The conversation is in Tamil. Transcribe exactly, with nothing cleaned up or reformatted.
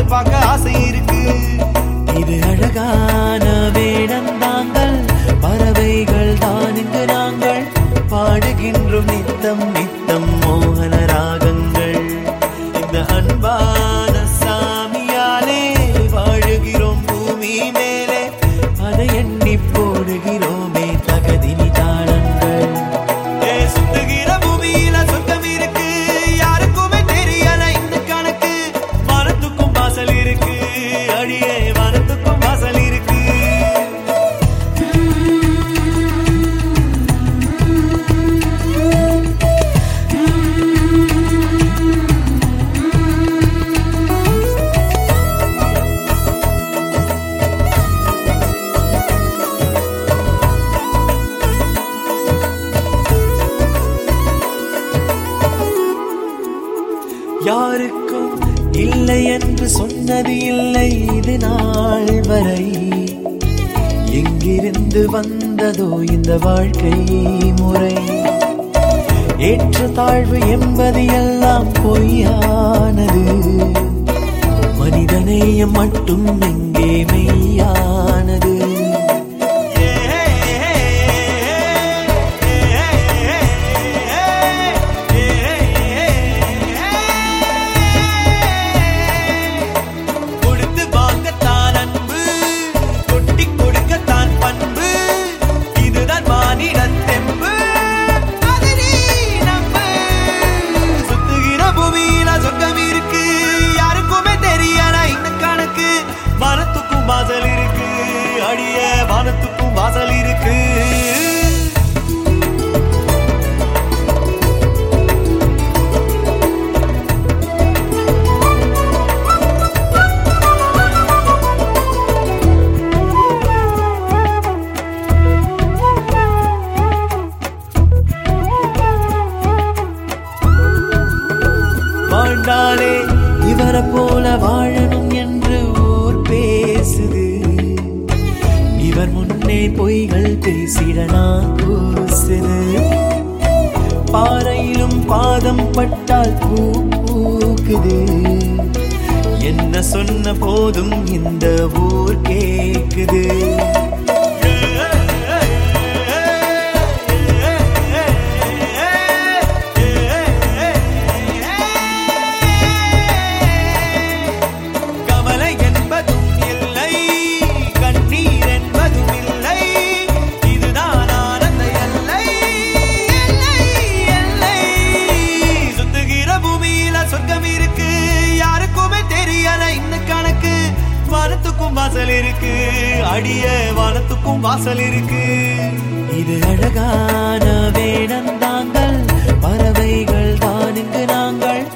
பகல் பார்க்க ஆசை இருக்கு. இது அழகான வேடந்தாங்கள் பறவைகள் தான் இங்கு நாங்கள் பாடுகின்றோம் நித்தம் நித்தம் மோகன ராகங்கள். இந்த அன்பான சாமியாலே வாழுகிறோம் பூமி மேலே அதை எண்ணி போடுகிறோமே தகதினி தாளங்கள். சுத்துகிற பூமியில சொர்க்கம் இருக்கு, யாருக்குமே தெரியல இந்த கணக்கு. வானத்துக்கும் வாசல் இருக்கு, அடியே வானத்துக்கும் வாசல் இருக்கு. யாருக்கும் இல்லை என்று சொன்னது இல்லை இது நாள் வரை. எங்கிருந்து வந்ததோ இந்த வாழ்க்கை முறை? ஏற்ற தாழ்வு என்பது எல்லாம் பொய்யானது. மனிதநேயம் மட்டும் எங்கே மெய்யானது? வாசல் இருக்கு, அடிய வானத்துக்கும் வாசல் இருக்கு. வாழ்ந்தாலே இவரை போல வாழணும் என்று ஊர் பேசுது. இவர் முன்னே பொய்கள் பேசிடனா கூசுது. பாறையிலும் பாதம் பட்டால் பூ பூக்குது. என்ன சொன்ன போதும் இந்த ஊர் கேக்குது. வானத்துக்கும் வாசல் இருக்கு, அடிய வானத்துக்கும் வாசல் இருக்கு. இது அழகான வேடந்தாங்கள் பறவைகள் தான் இங்கு நாங்கள்